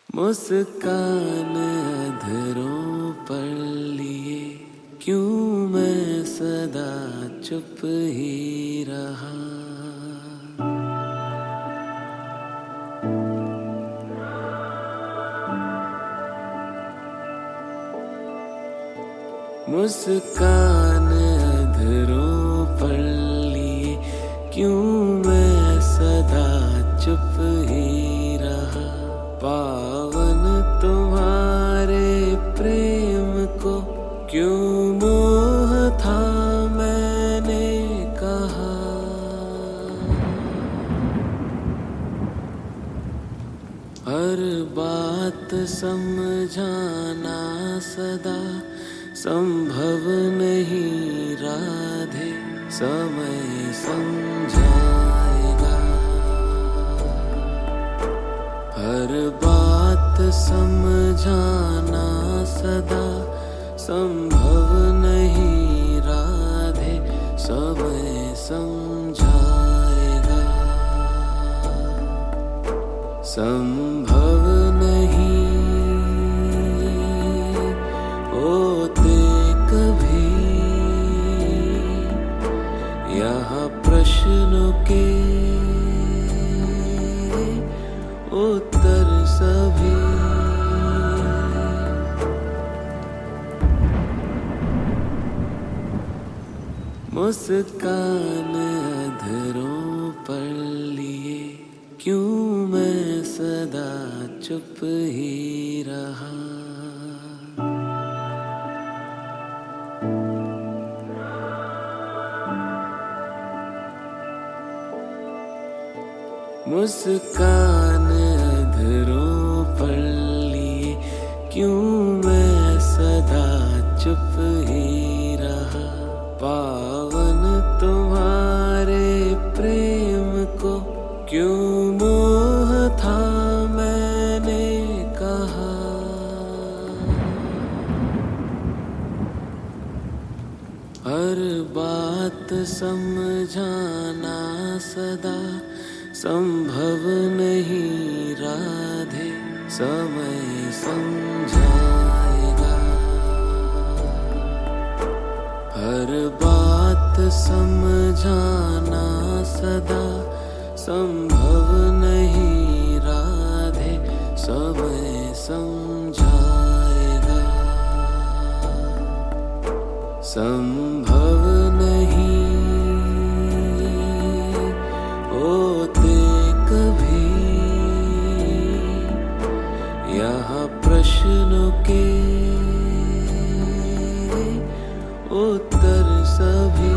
मुस्कान अधरों पर लिए क्यों मैं सदा चुप ही रहा। मुस्कान अधरों पर लिए क्यों मैं सदा चुप ही रहा। पावन तुम्हारे प्रेम को क्यों मोह था मैंने कहा। हर बात समझाना सदा संभव नहीं राधे, समय समझाएगा। हर बात समझाना सदा संभव नहीं राधे, समय समझाएगा। संभव नहीं होते कभी यहाँ प्रश्नों के उत्तर सभी। मुस्कान अधरों पर लिए क्यों मैं सदा चुप ही रहा। मुस्कान अधरों पर लिए क्यों मैं सदा चुप ही रहा। पावन तुम्हारे प्रेम को क्यों मोह था मैंने कहा। हर बात समझाना सदा संभव नहीं राधे, समय समझाएगा। हर बात समझाना सदा संभव नहीं राधे, समय समझाएगा। संभव नहीं होते कभी यहाँ प्रश्नों के उत्तर सभी।